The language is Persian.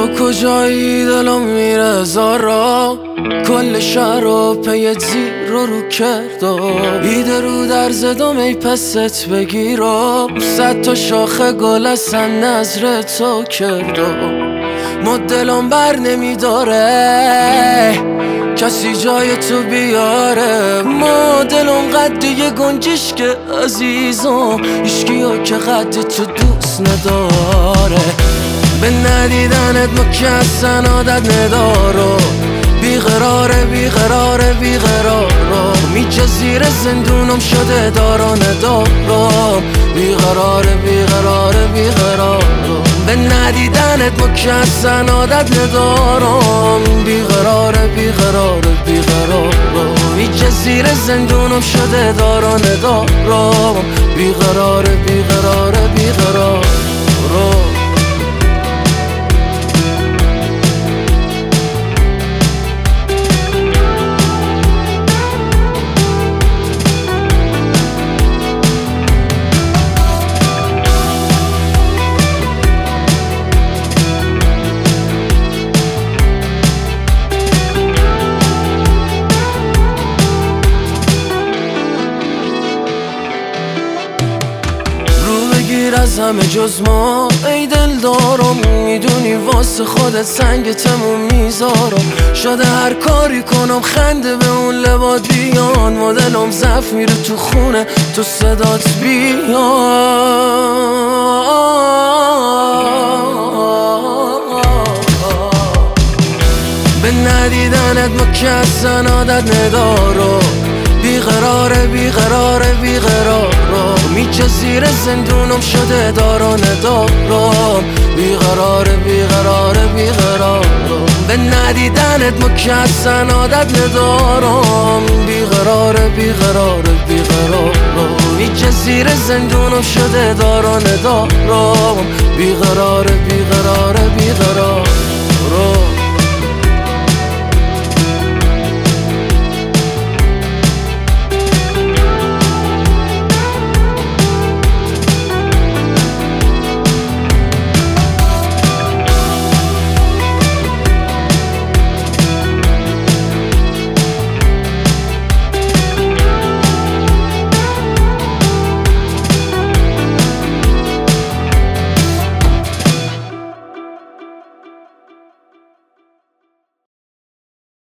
تو کجایی دلم میره زارا، کل شهر رو پی زیر رو کرده، ایده رو در زدم ای پست بگیرم، 100 تا شاخه گل اصلا نظر تو کرده، ما دلم بر نمیداره کسی جای تو بیاره، ما دلم قد یه گنجش که عزیزم اشکی ها که قد تو دوست نداره، به ندیدنت ما که اصلا عادت ندارم، بیقراره بیقراره بیقراره، میجه زیر زندونم شده داران دارم، بیقراره بیقراره بیقراره، به ندیدنت ما که اصلا عادت ندارم، بیقراره بیقراره بیقراره، میجه زیر زندونم شده داران دارم، بیقراره بیقراره بیقراره. از همه جز ما ای دل دارم، میدونی واسه خودت سنگ تموم میذارم، شده هر کاری کنم خنده به اون لبات بیان، و دلم ضعف میره تو خونه تو صدات بیان، به ندیدنت ما که اصلا عادت ندارم، بیقراره بیقراره بیقراره، میجه زیر زندونم شده داران دارم، بیقراره بیقراره بیقراره، به ندیدنت ما که اصلا عادت ندارم، بیقراره بیقراره بیقراره، میجه زیر زندونم شده داران دارم، بیقراره بیقراره بیقراره.